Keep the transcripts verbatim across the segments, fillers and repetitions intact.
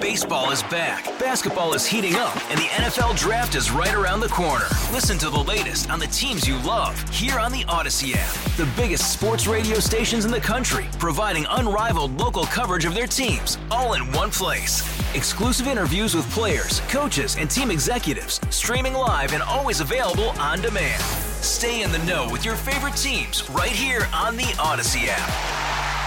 Baseball is back, basketball is heating up, and the N F L Draft is right around the corner. Listen to the latest on the teams you love here on the Odyssey app. The biggest sports radio stations in the country, providing unrivaled local coverage of their teams, all in one place. Exclusive interviews with players, coaches, and team executives, streaming live and always available on demand. Stay in the know with your favorite teams right here on the Odyssey app.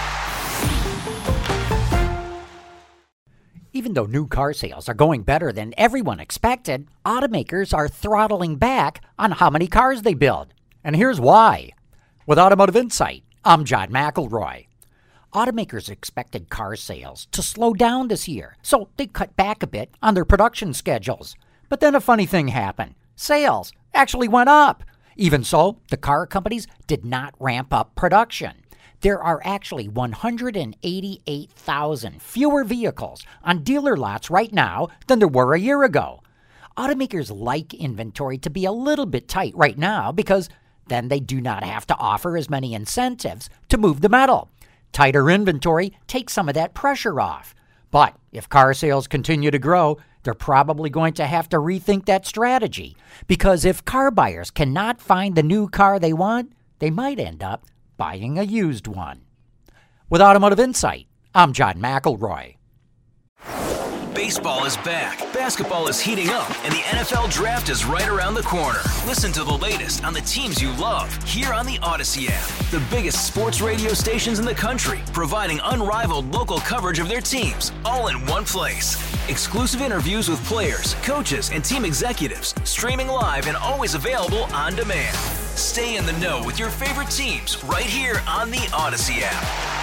Even though new car sales are going better than everyone expected, automakers are throttling back on how many cars they build. And here's why. With Automotive Insight, I'm John McElroy. Automakers expected car sales to slow down this year, so they cut back a bit on their production schedules. But then a funny thing happened. Sales actually went up. Even so, the car companies did not ramp up production. There are actually one hundred eighty-eight thousand fewer vehicles on dealer lots right now than there were a year ago. Automakers like inventory to be a little bit tight right now because then they do not have to offer as many incentives to move the metal. Tighter inventory takes some of that pressure off. But if car sales continue to grow, they're probably going to have to rethink that strategy, because if car buyers cannot find the new car they want, they might end up buying a used one. With Automotive Insight, I'm John McElroy. Baseball is back, basketball is heating up, and the N F L Draft is right around the corner. Listen to the latest on the teams you love here on the Odyssey app. The biggest sports radio stations in the country, providing unrivaled local coverage of their teams, all in one place. Exclusive interviews with players, coaches, and team executives, streaming live and always available on demand. Stay in the know with your favorite teams right here on the Odyssey app.